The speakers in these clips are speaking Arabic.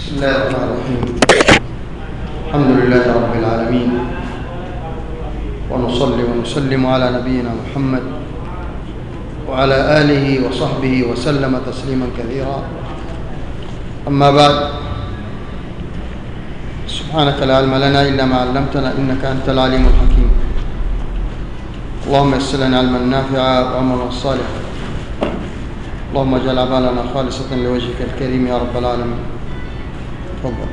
بسم الله الرحمن الرحيم. الحمد لله رب العالمين، ونصلي ونسلم على نبينا محمد وعلى آله وصحبه وسلم تسليما كثيرا. أما بعد، سبحانك لا علم لنا إلا ما علمتنا إنك أنت العليم الحكيم. اللهم يسر لنا علما نافعا وعملا صالحا. اللهم اجعل أعمالنا خالصة لوجهك الكريم يا رب العالمين. تفضل.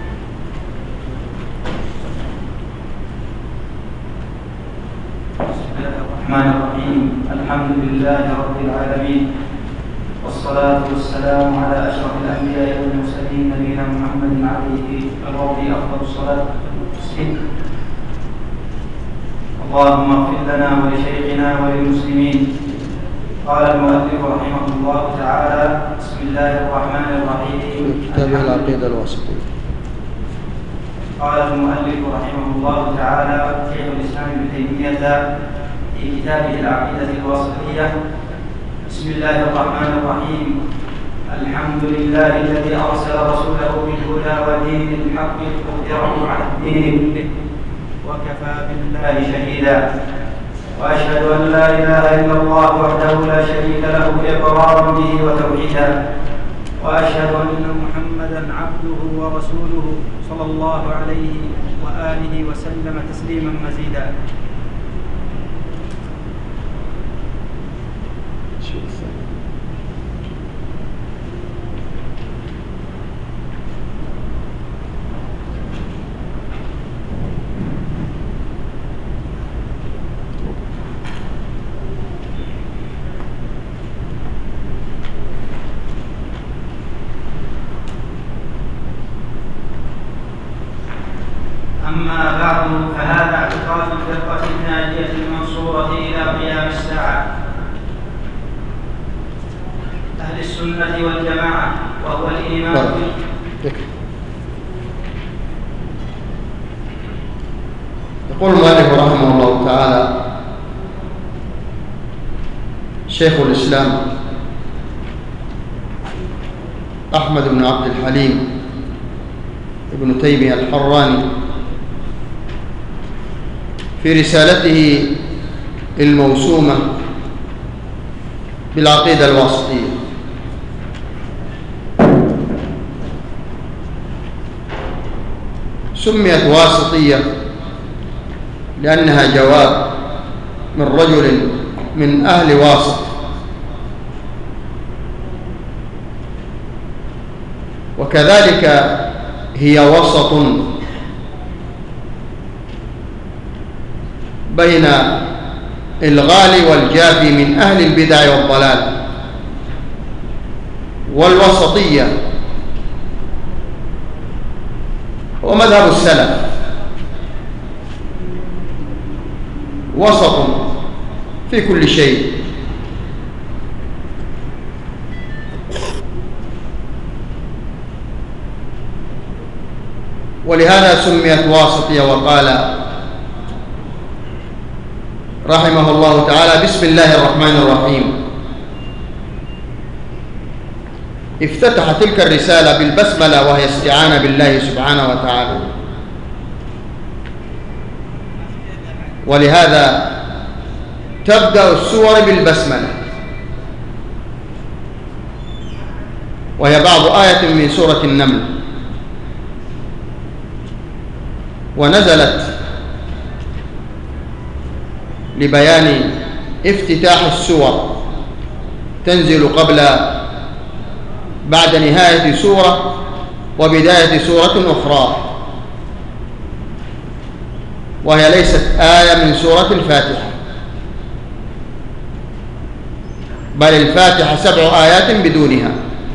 بسم الله الرحمن الرحيم. الحمد لله رب العالمين، والصلاة والسلام على أشرف الأنبياء والمرسلين نبينا محمد عليه أفضل الصلاة والتسليم. اللهم اغفر لنا ولشيخنا وللمسلمين. قال المؤلف رحمه الله تعالى: بسم الله الرحمن الرحيم. كتاب العقيدة الواسطية. قال المؤلف رحمه الله تعالى شيخ الإسلام ابن تيمية في كتابه العقيدة الواسطية: بسم الله الرحمن الرحيم. الحمد لله الذي أرسل رسوله بالهدى ودين الحق ليظهره على الدين وكفى بالله شهيدا. وأشهد أن لا إله إلا الله وحده لا شريك له إقرارا به وتوحيدا. وأشهد أن محمدا عبده ورسوله صلى الله عليه وآله وسلم تسليما مزيدا. أما بعد، فهذا اعتقاد الفرقة الناجية المنصورة إلى قيام الساعة، أهل السنة والجماعة، وهو الإيمان يقول المؤلف رحمه الله تعالى: شيخ الإسلام أحمد بن عبد الحليم ابن تيمية الحراني في رسالته الموسومة بالعقيدة الواسطية سميت واسطية لأنها جواب من رجل من أهل واسط، وكذلك هي وسط بين الغالي والجافي من أهل البدع والضلال. والوسطية هو مذهب السلف، وسط في كل شيء، ولهذا سميت واسطية. وقال رحمه الله تعالى: بسم الله الرحمن الرحيم. افتتح تلك الرسالة بالبسملة، وهي استعانة بالله سبحانه وتعالى، ولهذا تبدأ السور بالبسملة، وهي بعض آية من سورة النمل، ونزلت لبيان افتتاح السور، تنزل بعد نهاية سورة وبداية سورة أخرى، وهي ليست آية من سورة الفاتحة، بل الفاتحة 7 آيات بدونها.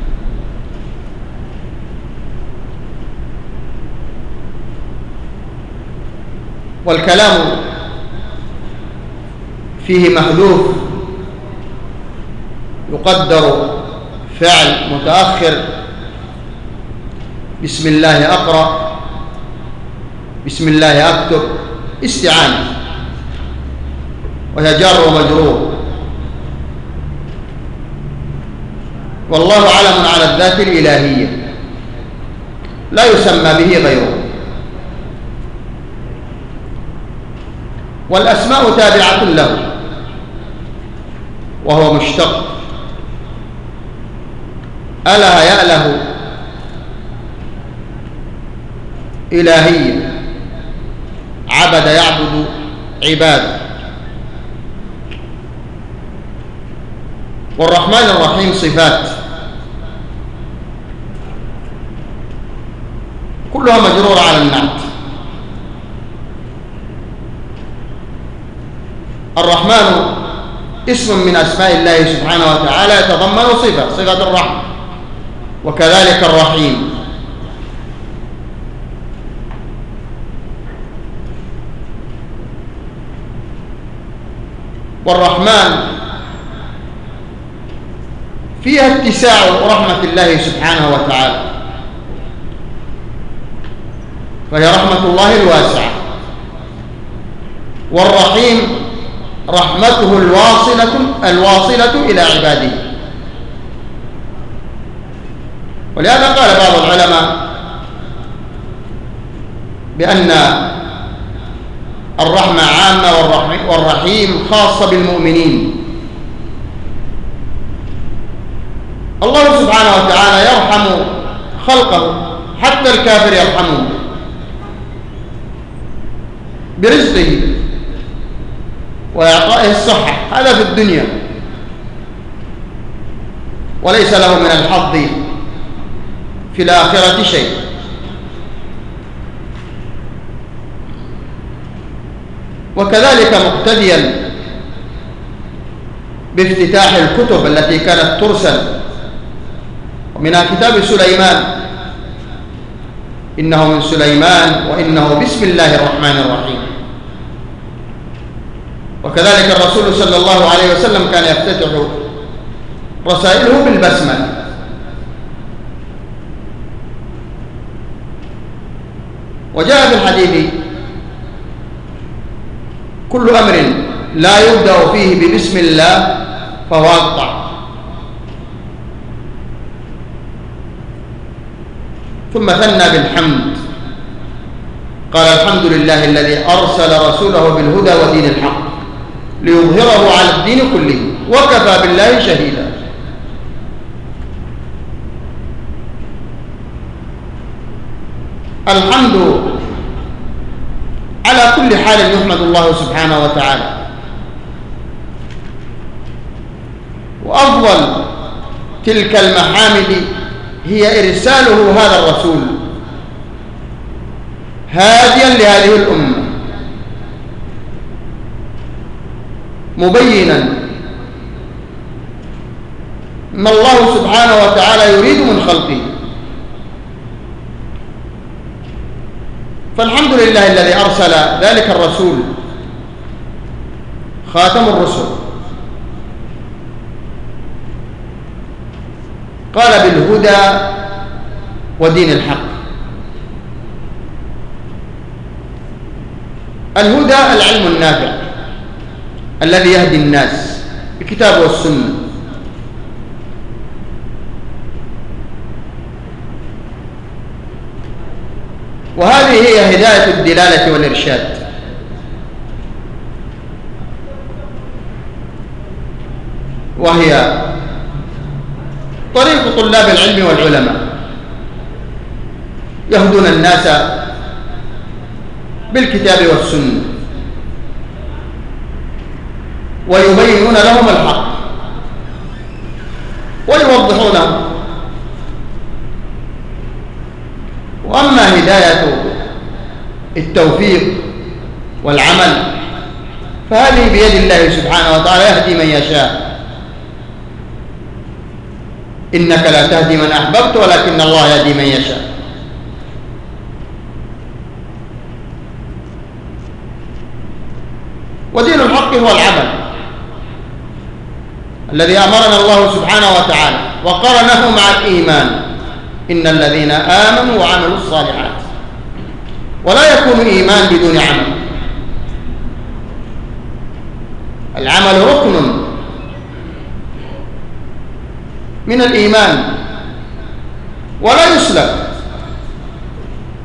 والكلام فيه محذوف يقدر فعل متأخر: بسم الله أقرأ، بسم الله أكتب، استعانة، وهي جار ومجرور. والله علم على الذات الإلهية، لا يسمى به غيره. والأسماء تابعة له، وهو مشتق. أله يأله إلهية، عبد يعبد عبادة. والرحمن الرحيم صفات كلها مجرورة على النعت. الرحمن اسم من أسماء الله سبحانه وتعالى يتضمن صفة الرحمة، وكذلك الرحيم. والرحمن فيها اتساع رحمة الله سبحانه وتعالى، فهي رحمة الله الواسعة. والرحيم رحمته الواصلة إلى عباده. ولهذا قال بعض العلماء بأن الرحمة عامة والرحيم خاصة بالمؤمنين. الله سبحانه وتعالى يرحم خلقه، حتى الكافر يرحمه برزقه وإعطائه الصحة، هذا في الدنيا، وليس له من الحظ في الآخرة شيء. وكذلك مقتديا بافتتاح الكتب التي كانت ترسل، ومنها كتاب سليمان، إنه من سليمان وإنه بسم الله الرحمن الرحيم. وكذلك الرسول صلى الله عليه وسلم كان يفتتح رسائله بالبسملة. وجاء في الحديث: كل أمر لا يبدأ فيه ببسم الله فهو أقطع. ثم ثنى بالحمد، قال: الحمد لله الذي أرسل رسوله بالهدى ودين الحق ليظهره على الدين كله وكفى بالله شهيدا. الحمد على كل حال يحمد الله سبحانه وتعالى. وأفضل تلك المحامد هي إرساله هذا الرسول هاديا لهذه الأمة، مبينا ما الله سبحانه وتعالى يريد من خلقه. فالحمد لله الذي أرسل ذلك الرسول خاتم الرسل، قال: بالهدى ودين الحق. الهدى العلم النافع الذي يهدي الناس بالكتاب والسنة. وهذه هي هداية الدلالة والإرشاد. وهي طريق طلاب العلم والعلماء، يهدون الناس بالكتاب والسنة ويبينون لهم الحق ويوضحونه. وأما هداية التوفيق والعمل فهذه بيد الله سبحانه وتعالى، يهدي من يشاء. إنك لا تهدي من أحببت ولكن الله يهدي من يشاء. ودين الحق هو العمل الذي أمرنا الله سبحانه وتعالى وقرنه مع الإيمان: إن الذين آمنوا وعملوا الصالحات. ولا يكون إيمان بدون عمل. العمل ركن من الإيمان ولا يسلب.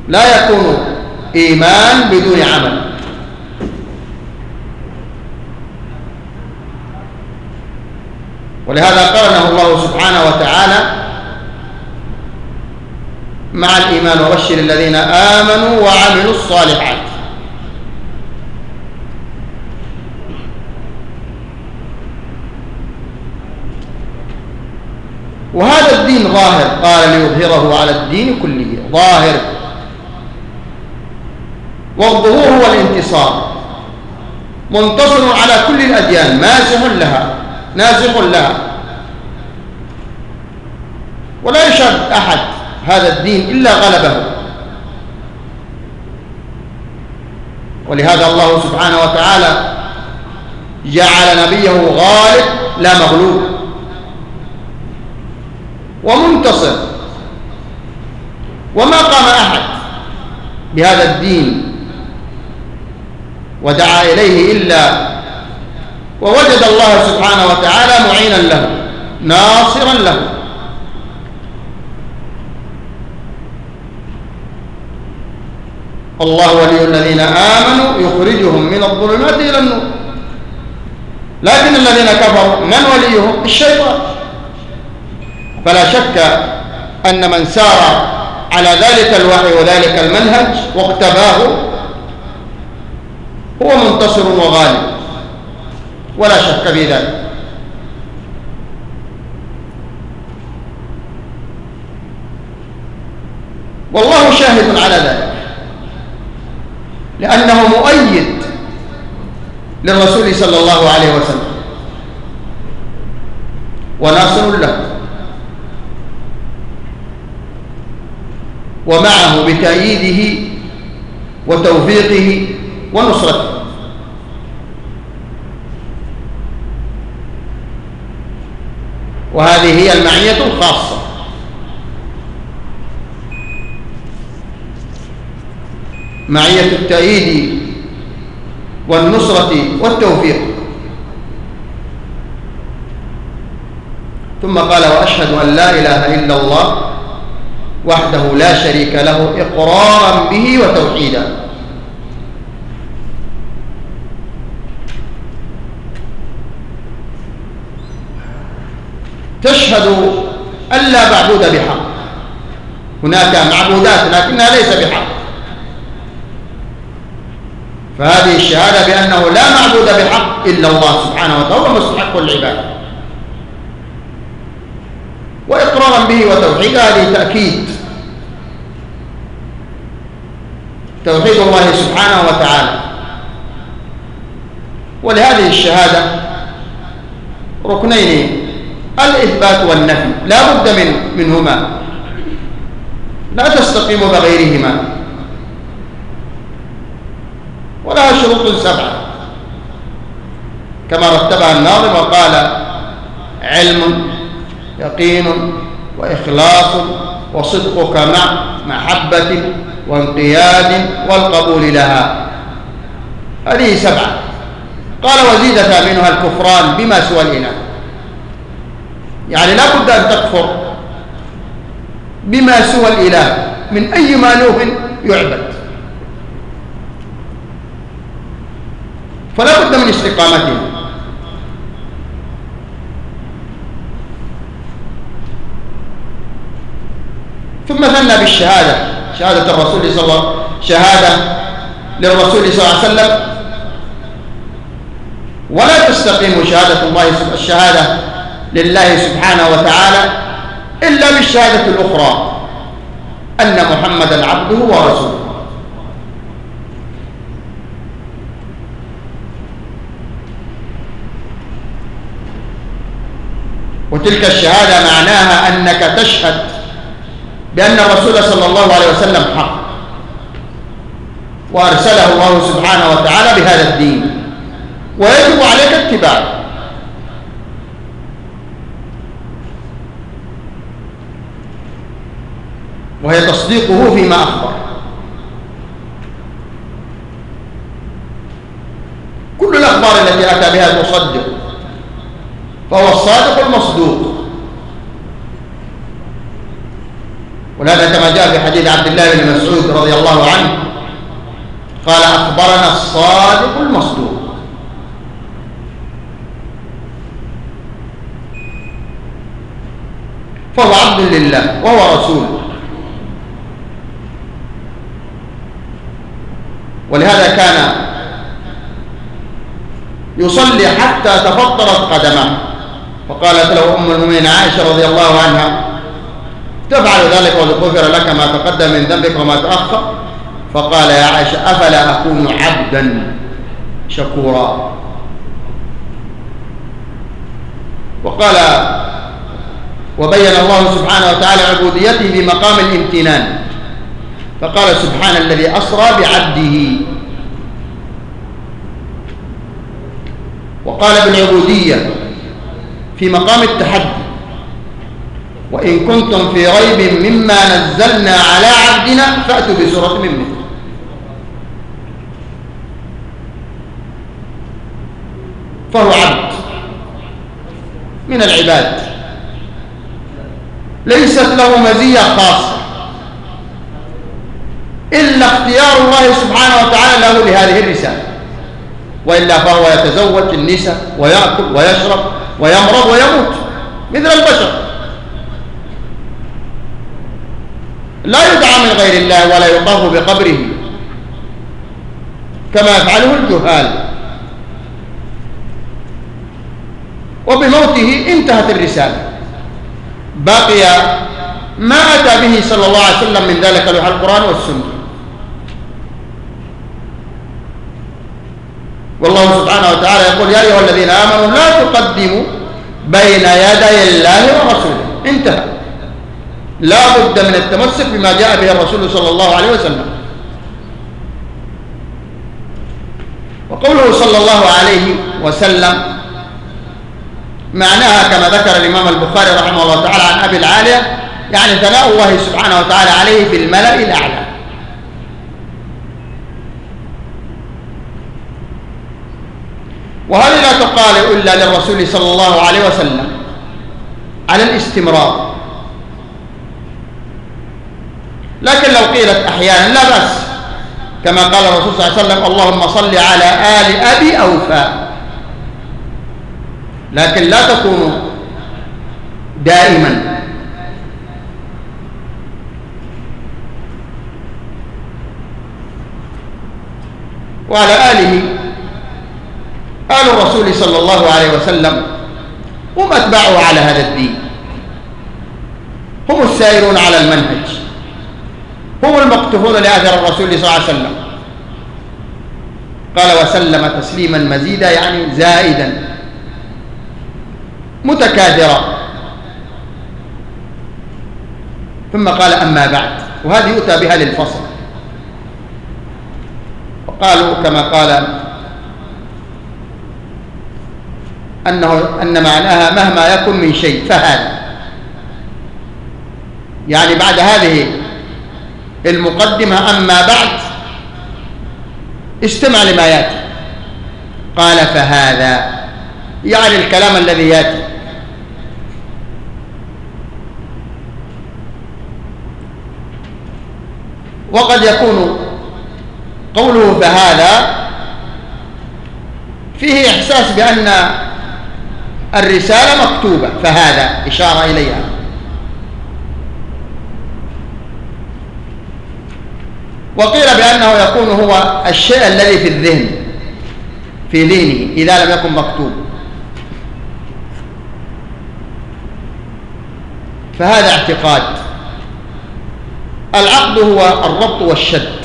لا يكون إيمان بدون عمل. ولهذا قرنه الله سبحانه وتعالى مع الإيمان: وبشر الذين آمنوا وعملوا الصالحات. وهذا الدين ظاهر، قال ليظهره على الدين كله، ظاهر. والظهور هو الانتصار، منتصر على كل الأديان، نازح لها، ولا يشهد أحد هذا الدين إلا غلبه. ولهذا الله سبحانه وتعالى جعل نبيه غالب لا مغلوب ومنتصر، وما قام أحد بهذا الدين ودعا إليه إلا ووجد الله سبحانه وتعالى معينا له، ناصرا له. الله ولي الذين آمنوا يخرجهم من الظلمات إلى النور. لكن الذين كفروا من وليهم؟ الشيطان. فلا شك أن من سار على ذلك الوحي وذلك المنهج واقتباه هو منتصر وغالب، ولا شك في ذلك. والله شاهد على ذلك، لأنه مؤيد للرسول صلى الله عليه وسلم وناصر له، ومعه بتأييده وتوفيقه ونصرته. وهذه هي المعية الخاصة. معية التأييد والنصرة والتوفيق. ثم قال: وأشهد أن لا إله إلا الله وحده لا شريك له إقرارا به وتوحيدا. تشهد أن لا معبود بحق. هناك معبودات لكنها ليس بحق، فهذه الشهادة بأنه لا معبود بحق إلا الله سبحانه وتعالى، هو مستحق العبادة. وإقرارا به وتوحيدا، هذه تأكيد توحيد الله سبحانه وتعالى. ولهذه الشهادة ركنين: الإثبات والنفي، لا بد منهما، لا تستقيم بغيرهما. ولها شروط 7 كما رتبها الناظم وقال: علم، يقين، وإخلاص، وصدقك مع محبة، وانقياد، والقبول لها. هذه 7. قال: وزيد ثامنها الكفران بما سوى الإله. يعني لا بد أن تكفر بما سوى الإله من أي مألوف يعبد، فلا بد من استقامته. ثم ثنى بالشهادة، شهادة الرسول شهادة للرسول صلى الله عليه وسلم. ولا تستقيم شهادة الله الشهادة لله سبحانه وتعالى إلا بالشهادة الأخرى أن محمدا عبده ورسوله. وتلك الشهادة معناها أنك تشهد بأن الرسول صلى الله عليه وسلم حق، وأرسله الله سبحانه وتعالى بهذا الدين، ويجب عليك اتباعه. وهي تصديقه فيما أخبر. كل الأخبار التي أتى بها تصدق، فهو الصادق المصدوق. ولهذا كما جاء في حديث عبد الله بن مسعود رضي الله عنه قال أخبرنا الصادق المصدوق. فهو عبد لله وهو رسول. ولهذا كان يصلي حتى تفطرت قدمه، فقالت له أم المؤمنين عائشة رضي الله عنها تفعل ذلك وقد غفر لك ما تقدم من ذنبك وما تأخر؟ فقال يا عائشة أفلا أكون عبدا شكورا. وقال وبين الله سبحانه وتعالى عبوديته في مقام الامتنان، فقال سبحان الذي أسرى بعبده. وقال بالعبودية في مقام التحدي وإن كنتم في ريب مما نزلنا على عبدنا فأتوا بسورة من مثله. فهو عبد من العباد، ليست له مزية خاصة إلا اختيار الله سبحانه وتعالى له لهذه الرسالة، وإلا فهو يتزوج النساء ويأكل ويشرب ويمرض ويموت مثل البشر، لا يدعى من غير الله ولا يطاف بقبره كما يفعله الجهال. وبموته انتهت الرسالة، بقي ما أتى به صلى الله عليه وسلم من ذلك لوح القرآن والسنة. والله سبحانه وتعالى يقول يا أيها الذين آمنوا لا تقدموا بين يدي الله ورسوله. انتهى، لا بد من التمسك بما جاء به الرسول صلى الله عليه وسلم. وقوله صلى الله عليه وسلم معناها كما ذكر الإمام البخاري رحمه الله تعالى عن أبي العالية، يعني ثناء الله سبحانه وتعالى عليه في الملأ الأعلى. وهذه لا تقال إلا للرسول صلى الله عليه وسلم على الاستمرار، لكن لو قيلت أحيانا لا بأس، كما قال الرسول صلى الله عليه وسلم اللهم صل على آل أبي أوفى، لكن لا تكون دائما. وعلى آله آل الرسول صلى الله عليه وسلم هم أتباعه على هذا الدين، هم السائرون على المنهج، هم المقتفون لأثر الرسول صلى الله عليه وسلم. قال وسلم تسليما مزيدا، يعني زائدا متكاثرا. ثم قال أما بعد، وهذه يؤتى بها للفصل. وقالوا كما قال أن معناها مهما يكن من شيء فهذا، يعني بعد هذه المقدمة أما بعد استمع لما يأتي. قال فهذا، يعني الكلام الذي يأتي. وقد يكون قوله فهذا فيه إحساس بأن الرسالة مكتوبة، فهذا إشارة إليها. وقيل بأنه يكون هو الشيء الذي في الذهن، في ذهنه إذا لم يكن مكتوب. فهذا اعتقاد. العقد هو الربط والشد،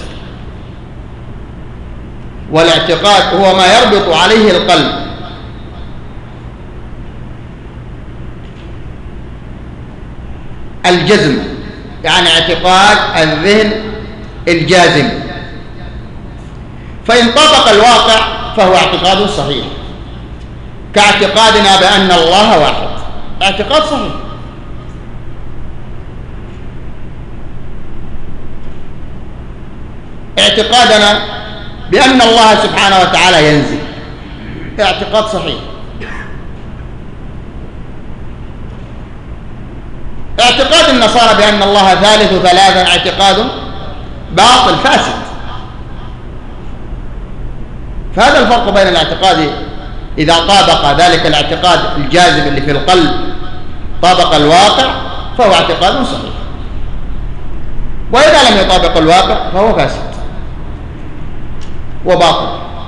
والاعتقاد هو ما يربط عليه القلب. الجزم يعني اعتقاد الذهن الجازم، فإن طبق الواقع فهو اعتقاد صحيح، كاعتقادنا بأن الله واحد، اعتقاد صحيح. اعتقادنا بأن الله سبحانه وتعالى ينزل، اعتقاد صحيح. اعتقاد النصارى بأن الله ثالث ثلاثة اعتقاد باطل فاسد. فهذا الفرق بين الاعتقاد إذا طابق ذلك الاعتقاد الجاذب اللي في القلب طابق الواقع فهو اعتقاد صحيح، وإذا لم يطابق الواقع فهو فاسد وباطل.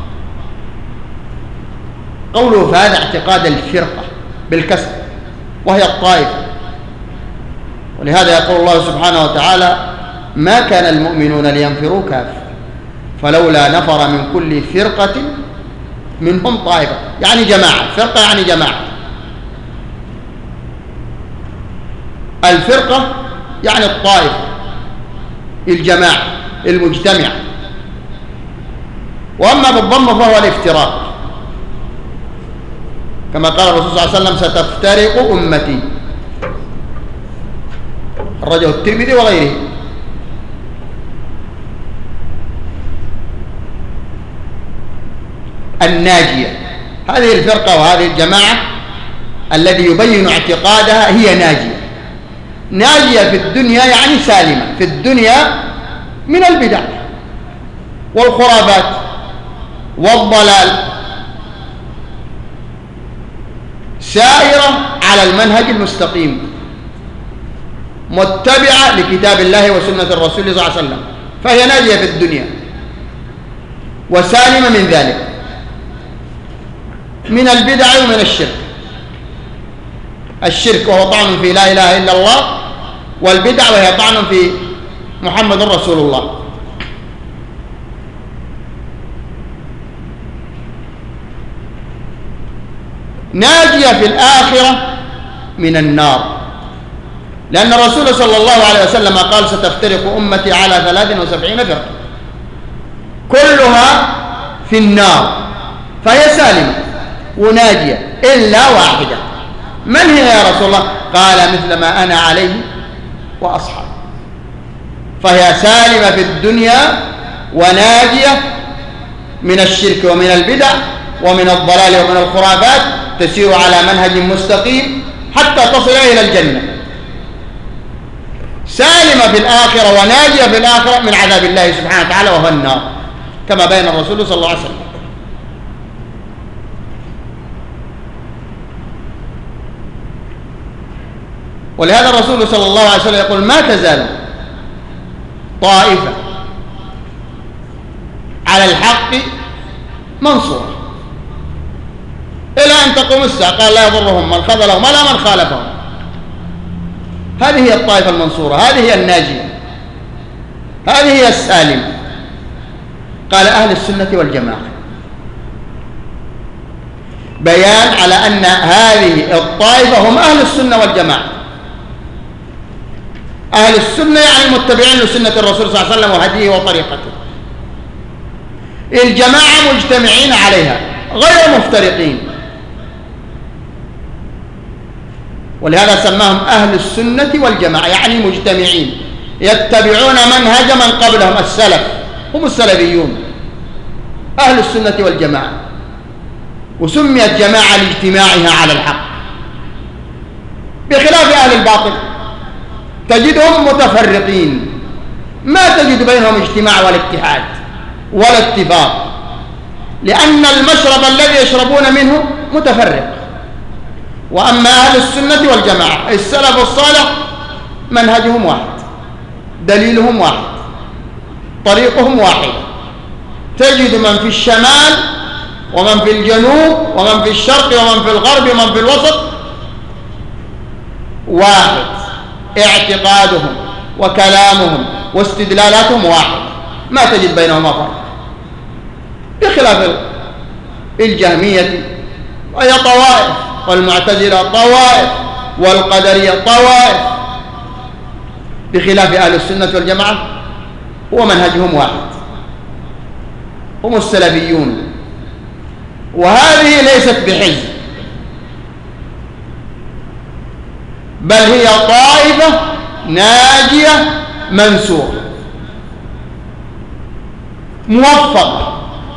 قوله فهذا اعتقاد الفرقة بالكسر وهي الطائفة، ولهذا يقول الله سبحانه وتعالى ما كان المؤمنون لينفروا كافة فلولا نفر من كل فرقة منهم طائفة، يعني جماعة. فرقة يعني جماعة. الفرقة يعني الطائفة، الجماعة، المجتمع. وأما بالضم فهو الافتراق، كما قال الرسول صلى الله عليه وسلم ستفترق أمتي، أخرجه الترمذي وغيره. الناجية هذه الفرقة وهذه الجماعة الذي يبين اعتقادها هي ناجية. ناجية في الدنيا يعني سالمة في الدنيا من البدع والخرافات والضلال، سائرة على المنهج المستقيم متبعة لكتاب الله وسنة الرسول صلى الله عليه وسلم، فهي ناجية في الدنيا وسالمة من ذلك من البدع ومن الشرك. الشرك وهو طعن في لا إله إلا الله، والبدع وهي طعن في محمد رسول الله. ناجية في الآخرة من النار، لأن الرسول صلى الله عليه وسلم قال ستفترق أمتي على 73 فرقة كلها في النار، فهي سالمة وناجية إلا واحدة. من هي يا رسول الله؟ قال مثل ما أنا عليه وأصحابي. فهي سالمة في الدنيا وناجية من الشرك ومن البدع ومن الضلال ومن الخرافات، تسير على منهج مستقيم حتى تصل إلى الجنة. سالمة في الآخرة وناجية في الآخرة من عذاب الله سبحانه وتعالى وهو النار، كما بين الرسول صلى الله عليه وسلم. ولهذا الرسول صلى الله عليه وسلم يقول ما تزال طائفة على الحق منصورة إلى أن تقوم الساعة، قال لا يضرهم من خذلهم ولا من خالفهم. هذه هي الطائفة المنصورة، هذه هي الناجية، هذه هي السالمة. قال أهل السنة والجماعة، بيان على أن هذه الطائفة هم أهل السنة والجماعة. أهل السنة يعني المتبعين لسنة الرسول صلى الله عليه وسلم وهديه وطريقته. الجماعة مجتمعين عليها غير مفترقين، ولهذا سماهم أهل السنة والجماعة، يعني مجتمعين يتبعون منهج من قبلهم السلف، هم السلفيون أهل السنة والجماعة. وسميت جماعة لاجتماعها على الحق، بخلاف أهل الباطل تجدهم متفرقين، ما تجد بينهم اجتماع ولا اتحاد ولا اتفاق، لأن المشرب الذي يشربون منه متفرق. وأما أهل السنة والجماعة السلف الصالح منهجهم واحد، دليلهم واحد، طريقهم واحد. تجد من في الشمال ومن في الجنوب ومن في الشرق ومن في الغرب ومن في الوسط واحد، اعتقادهم وكلامهم واستدلالاتهم واحد، ما تجد بينهما فرق، بخلاف الجهمية وهي طوائف، والمعتزلة طوائف، والقدرية طوائف. بخلاف أهل السنة والجماعة هو منهجهم واحد، هم السلفيون. وهذه ليست بحزب، بل هي طائفة ناجية منصورة موفقة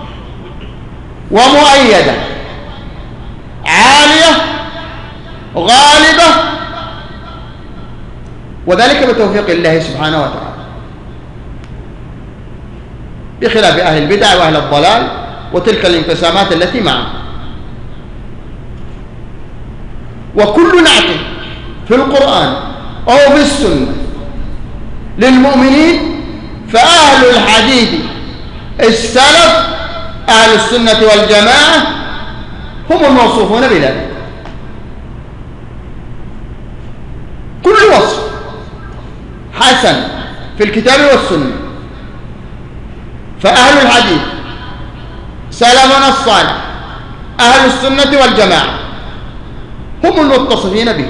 ومؤيدة عالية غالبة وذلك بتوفيق الله سبحانه وتعالى، بخلاف أهل البدع وأهل الضلال وتلك الانقسامات التي معهم. وكل نعت في القرآن أو في السنة للمؤمنين فأهل الحديث السلف أهل السنة والجماعة هم الموصوفون بذلك. كل وصف حسن في الكتاب والسنة فأهل الحديث سلفنا الصالح أهل السنة والجماعة هم المتصفين به.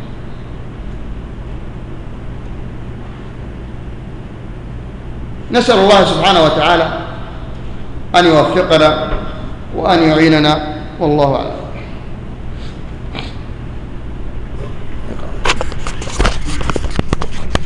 نسأل الله سبحانه وتعالى أن يوفقنا وأن يعيننا، والله أعلم.